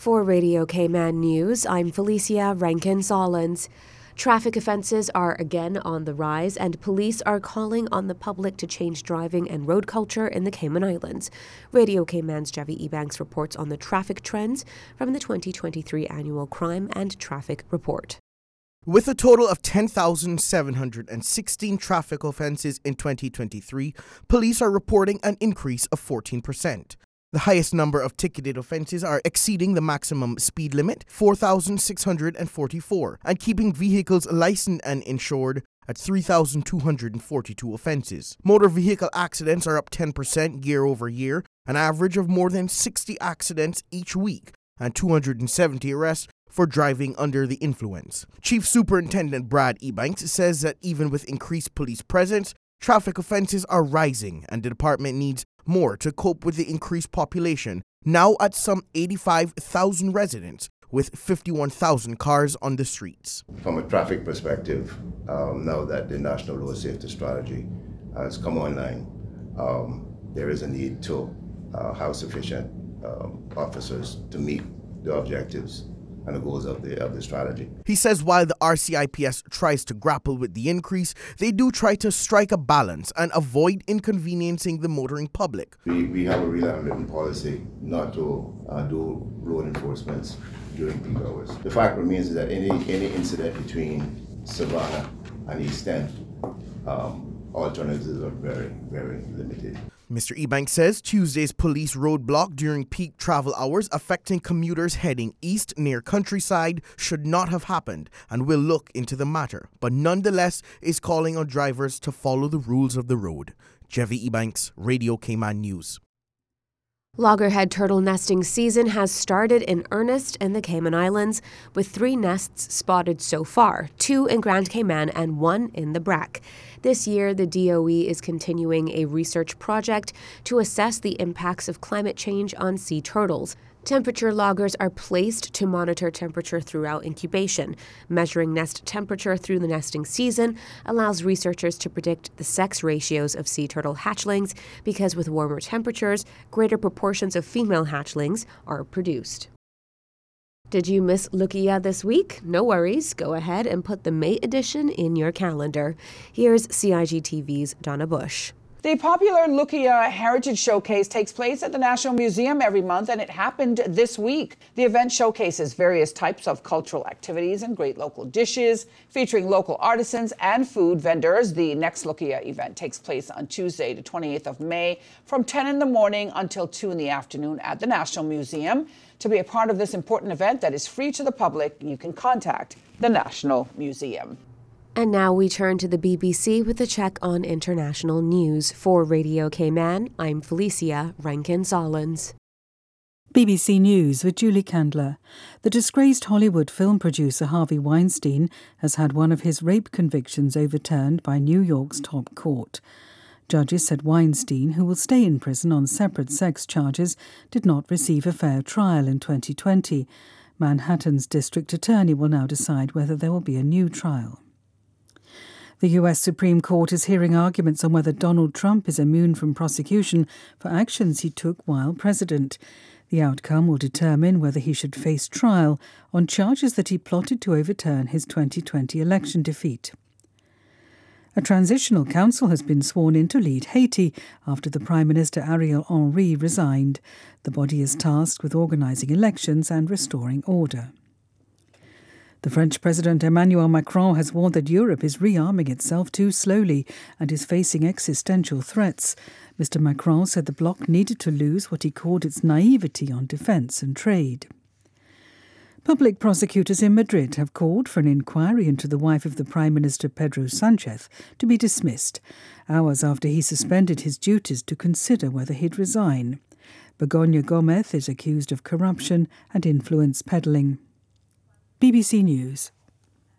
For Radio Cayman News, I'm Felicia Rankin-Solins. Traffic offenses are again on the rise, and police are calling on the public to change driving and road culture in the Cayman Islands. Radio Cayman's Javi Ebanks reports on the traffic trends from the 2023 Annual Crime and Traffic Report. With a total of 10,716 traffic offenses in 2023, police are reporting an increase of 14%. The highest number of ticketed offenses are exceeding the maximum speed limit, 4,644, and keeping vehicles licensed and insured at 3,242 offenses. Motor vehicle accidents are up 10% year over year, an average of more than 60 accidents each week, and 270 arrests for driving under the influence. Chief Superintendent Brad Ebanks says that even with increased police presence, traffic offenses are rising and the department needs more to cope with the increased population, now at some 85,000 residents with 51,000 cars on the streets. From a traffic perspective, now that the National Road Safety Strategy has come online, there is a need to have sufficient officers to meet the objectives and the goals of the strategy. He says while the RCIPS tries to grapple with the increase, they do try to strike a balance and avoid inconveniencing the motoring public. We have a real unwritten policy not to do road enforcements during peak hours. The fact remains that any incident between Savannah and East End, alternatives are very, very limited. Mr. Ebanks says Tuesday's police roadblock during peak travel hours affecting commuters heading east near Countryside should not have happened and will look into the matter, but nonetheless is calling on drivers to follow the rules of the road. Javi Ebanks, Radio Cayman News. Loggerhead turtle nesting season has started in earnest in the Cayman Islands, with 3 nests spotted so far, 2 in Grand Cayman and 1 in the Brac. This year, the DOE is continuing a research project to assess the impacts of climate change on sea turtles. Temperature loggers are placed to monitor temperature throughout incubation. Measuring nest temperature through the nesting season allows researchers to predict the sex ratios of sea turtle hatchlings because with warmer temperatures, greater proportions of female hatchlings are produced. Did you miss Lukia this week? No worries. Go ahead and put the May edition in your calendar. Here's CIG-TV's Donna Bush. The popular Lukia Heritage Showcase takes place at the National Museum every month, and it happened this week. The event showcases various types of cultural activities and great local dishes, featuring local artisans and food vendors. The next Lukia event takes place on Tuesday, the 28th of May, from 10 in the morning until 2 in the afternoon at the National Museum. To be a part of this important event that is free to the public, you can contact the National Museum. And now we turn to the BBC with a check on international news. For Radio Cayman, I'm Felicia Rankin-Solins. BBC News with Julie Candler. The disgraced Hollywood film producer Harvey Weinstein has had one of his rape convictions overturned by New York's top court. Judges said Weinstein, who will stay in prison on separate sex charges, did not receive a fair trial in 2020. Manhattan's district attorney will now decide whether there will be a new trial. The U.S. Supreme Court is hearing arguments on whether Donald Trump is immune from prosecution for actions he took while president. The outcome will determine whether he should face trial on charges that he plotted to overturn his 2020 election defeat. A transitional council has been sworn in to lead Haiti after the Prime Minister Ariel Henry resigned. The body is tasked with organising elections and restoring order. The French President Emmanuel Macron has warned that Europe is rearming itself too slowly and is facing existential threats. Mr. Macron said the bloc needed to lose what he called its naivety on defence and trade. Public prosecutors in Madrid have called for an inquiry into the wife of the Prime Minister Pedro Sanchez to be dismissed, hours after he suspended his duties to consider whether he'd resign. Begoña Gómez is accused of corruption and influence peddling. BBC News.